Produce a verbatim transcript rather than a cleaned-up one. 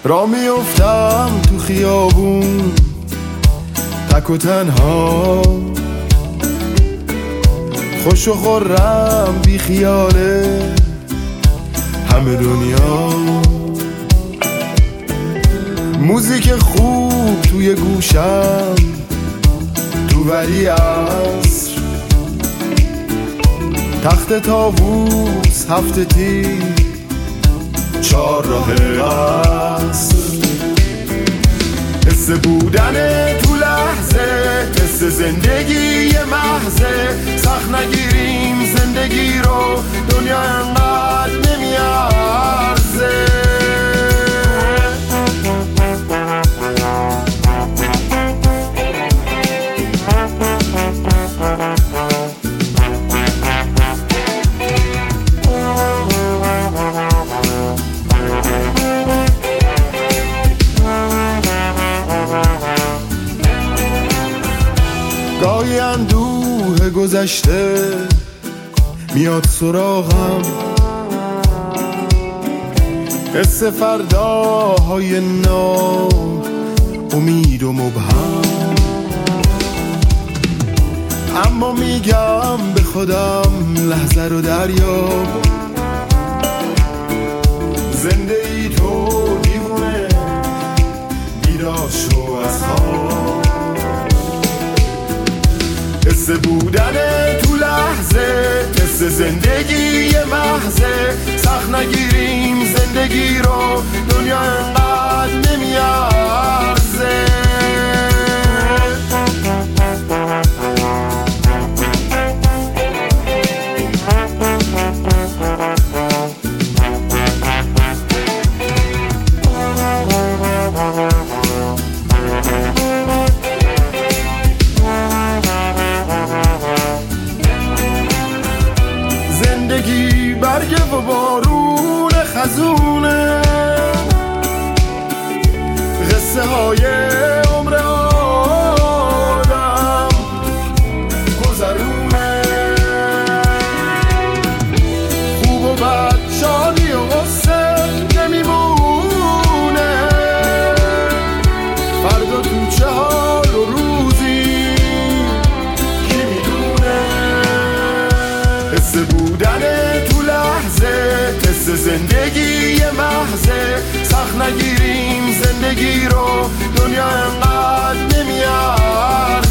را میافتم تو خیابون تک و تنها، خوش و خورم بی خیاله همه دنیا. موزیک خوب توی گوشم تو ولی عصر، تخت طاووس هفته تیر چهار راه قصر. حس بودن تو لحظه، حس زندگی محضه. سخت نگیریم زندگی رو، دنیا انقدر نمیارزه. گاهی اندوه گذشته میاد سراغم، حس فرداهای نو امید و مبهم. اما میگم به خودم لحظه رو دریاب، زنده ای تو دیوونه، بیدار شو از خواب. حس بودن تو لحظه، حس زندگی محضه. سخت نگیریم زندگی رو، دنیا انقدر نمیارزه. زندگی برگ و بارون خزونه، قصه های عمر آدم گذرونه. خوب و بد، شادی و غصه نمیمونه. فردا تو چه حال و روزی کی میدونه. حس بودن تو لحظه، حس زندگی محضه. سخت نگیریم زندگی رو، دنیا انقدر نمیاد